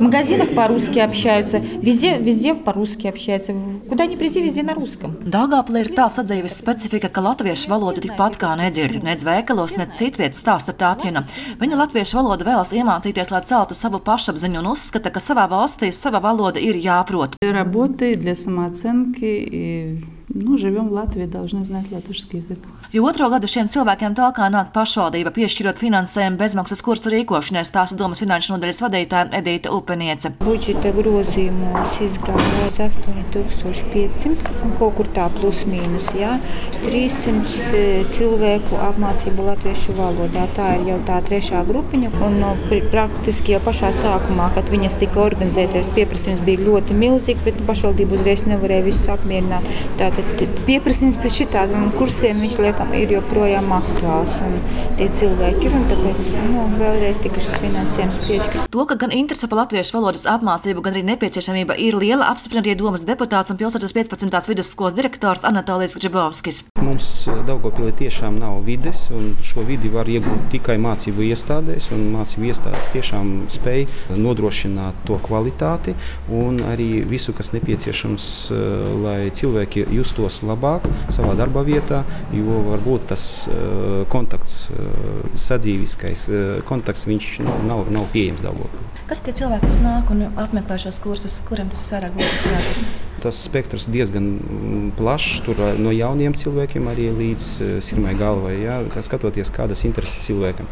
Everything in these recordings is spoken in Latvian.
магазинах по-русски общаются, везде по-русски общаются. Куда ни приди, везде на русском. Daugavpilī ir tā sadzīves specifika, ka latviešu valoda tikpat kā nedzird, nedz veikalos, nedz citviet, stāsta Tātjana. Viņa latviešu valodu vēlas iemācīties, lai celtu savu pašapziņu un uzskata, ka savā valstī sava valoda ir jāprot. Для работы, для самооценки и живем в Латвии, должны знать латышский язык. Jo otro gadu šiem cilvēkiem talkā nāk pašvaldība, piešķirot finansējumu bezmaksas kursu rīkošanai, stāsta Domas finanšu nodaļas vadītāja Edīta Upeniece. Budžeta grozījumos izgājās 8500, kaut kur tā plus mīnus, 300 cilvēku apmācību latviešu valodā. Tā ir jau tā trešā grupiņa, un praktiski jau pašā sākumā, kad viņas tika organizēties, pieprasījums bija ļoti milzīgs, bet pašvaldība uzreiz nevarēja visus apmierināt. Tātad pieprasījums pēc šitādiem kursiem viņš liekam ir joprojām aktuāls, un tie cilvēki ir, un tāpēc vēlreiz tika šis finansējums piešķirts. To, ka gan interese par latviešu valodas apmācību, gan arī nepieciešamība ir liela, apstiprina arī Domas deputāts un pilsētas 15. vidusskolas direktors Anatolijs Gržibovskis. Mums Daugavpilī tiešām nav vides, un šo vidi var iegūt tikai mācību iestādēs, un mācību iestādes tiešām spēj nodrošināt to kvalitāti un arī visu, kas nepieciešams, lai cilvēki justos labāk savā darba vietā, jo varbūt tas kontakts, sadzīviskais kontakts, viņš nav pieejams Daugavpilī. Kas tie cilvēki, kas nāk un apmeklē šos kursus, kuriem tas vairāk būtiski? Tas spektrs diezgan plašs, tur no jauniem cilvēkiem arī līdz sirmai galvai, skatoties, kādas intereses cilvēkam.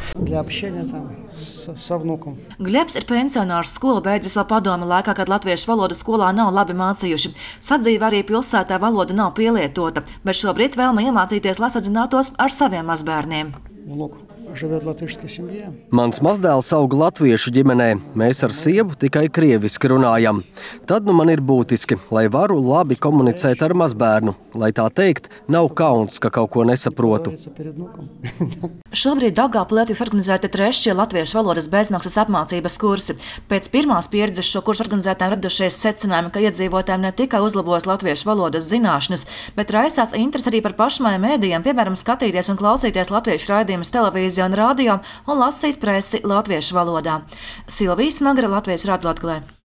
Glebs ir pensionārs, skola beidzis vēl padomu laikā, kad latviešu valodu skolā nav labi mācījuši. Sadzīve arī pilsētā valoda nav pielietota, bet šobrīd vēlme iemācīties, lai sazinātos ar saviem mazbērniem. Mans mazdēls aug latviešu ģimenē. Mēs ar sievu tikai krieviski runājam. Tad man ir būtiski, lai varu labi komunicēt ar mazbērnu. Lai tā teikt, nav kauns, ka kaut ko nesaprotu. Šobrīd Daugavpilī tiks organizēti 3. latviešu valodas bezmaksas apmācības kursi. Pēc pirmās pieredzes šo kursu organizētājiem radušies secinājumi, ka iedzīvotājiem ne tikai uzlabojas latviešu valodas zināšanas, bet raisās interesi arī par pašmājām mēdījiem, piemēram, skatīties un klausīties latviešu raidījumus televīzijā un radio un lasīt presi latviešu valodā. Silvija Smagra, Latvijas Radio Latgalē.